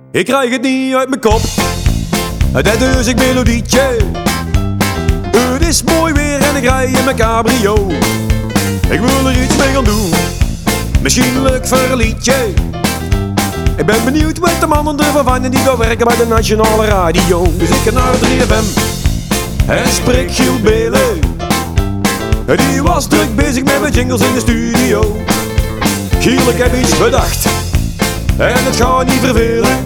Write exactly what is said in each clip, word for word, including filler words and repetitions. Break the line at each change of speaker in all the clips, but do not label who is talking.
Ik krijg het niet uit mijn kop, dat dus ik melodietje. Het is mooi weer en ik rij in mijn cabrio. Ik wil er iets mee gaan doen, misschien leuk voor een liedje. Ik ben benieuwd wat de mannen ervan vinden die daar werken bij de Nationale Radio. Dus ik ga naar drie F M en spreek Giel Belen. Die was druk bezig met mijn jingles in de studio. Giel, ik heb iets bedacht en het gaat niet vervelen.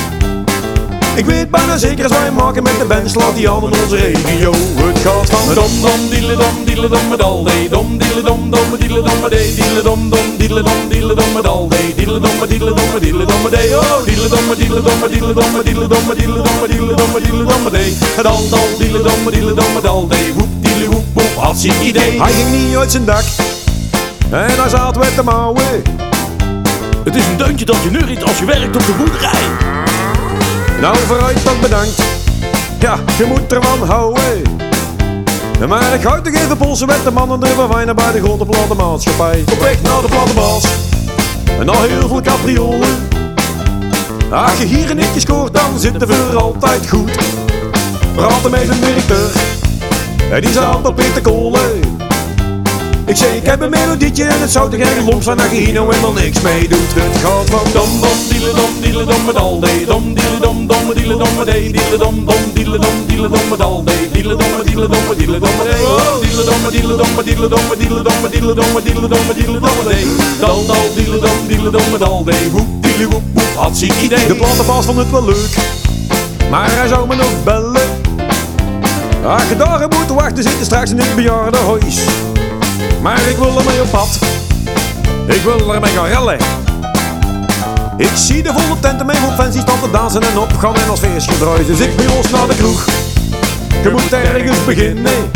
Ik weet bijna zeker als wij maken met de band slaat die aan in onze regio. Het gaat van dom dom diele dom diele dom met al dee dom diele dom dom diele dom met dee diele dom dom diele dom diele dom met al dee diele dom met diele dom met diele dom met dee oh diele dom met diele dom met diele dom met diele dom met diele dom met diele dom met diele dom met dee het al dal diele dom met diele dom met al dee woep diele woep woep hartstikke idee. Hij ging niet uit zijn dak en hij zat met de mouwen.
Het is een deuntje dat je neuriet als je werkt op de boerderij.
Nou, vooruit dan bedankt. Ja, je moet ervan houden. Maar ik ga toch even polsen met de mannen er van Wijnen bij de grote platenmaatschappij. Op weg naar de platenbaas en al heel veel capriolen. Als je hier een hitje scoort, dan zit de vuur altijd goed. Praten met een directeur en die zat op Peter Kolen. Ik zeg, ik heb een melodietje en het zou toch erg lomp zijn dat je hier nou helemaal niks mee doet. Het gaat van
dom dom diele dom diele dom met al dee dom diele dom dom diele dom met dee diele dom dom diele dom diele dom met al dee diele dom met diele dom met diele dom met dee oh diele dom met diele dom met diele dom met diele dom met diele dom met diele dom met diele dom met dee dal dal diele dom diele dom met al dee woep diele woep woep hartstikke idee.
De platenbaas vond het wel leuk, maar hij zou me nog bellen. Als je daar moet wachten, zitten straks in het bejaardenhuis. Maar ik wil ermee op pad, ik wil ermee gaan rellen. Ik zie de volle tenten mee op fans die staan te dansen en opgaan en als feestje draaien. Dus ik ben los naar de kroeg, je moet ergens beginnen.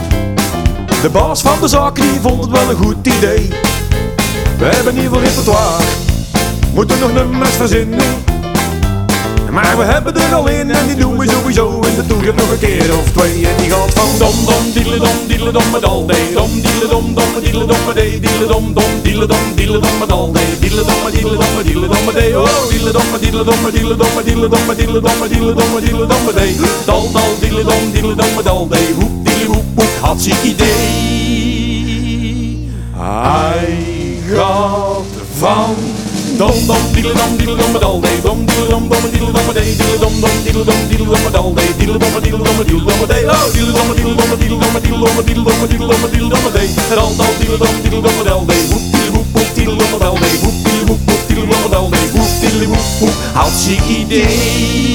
De baas van de zaak die vond het wel een goed idee. We hebben niet veel repertoire, moeten nog nummers verzinnen. Maar we hebben er al één en die doen we sowieso in de toekomst nog een keer of twee. En die gaat van
dom dom diele dom diele dom met al dee dom diele dom dom diele dom met dee diele dom dom diele dom diele dom met al dee diele dom met diele dom met diele dom met dee oh diele dom met diele dom met diele dom met diele dom met diele dom met diele dom met diele dom met dee dal dal diele dom diele dom met al dee woep diele woep woep hartstikke idee. Hij gaat van dom dom diele dom diele dom met al dee dom diele dom dom diele dom met dee diele dom dom diele dom diele dom met al dee diele dom diele dom diele dom met dee oh diele dom diele dom diele dom diele dom diele dom diele dom diele dom met dee het al dal diele dom diele dom met al dee woep diele woep woep diele dom met al dee woep diele woep woep diele dom met al dee woep diele woep woep hartstikke idee.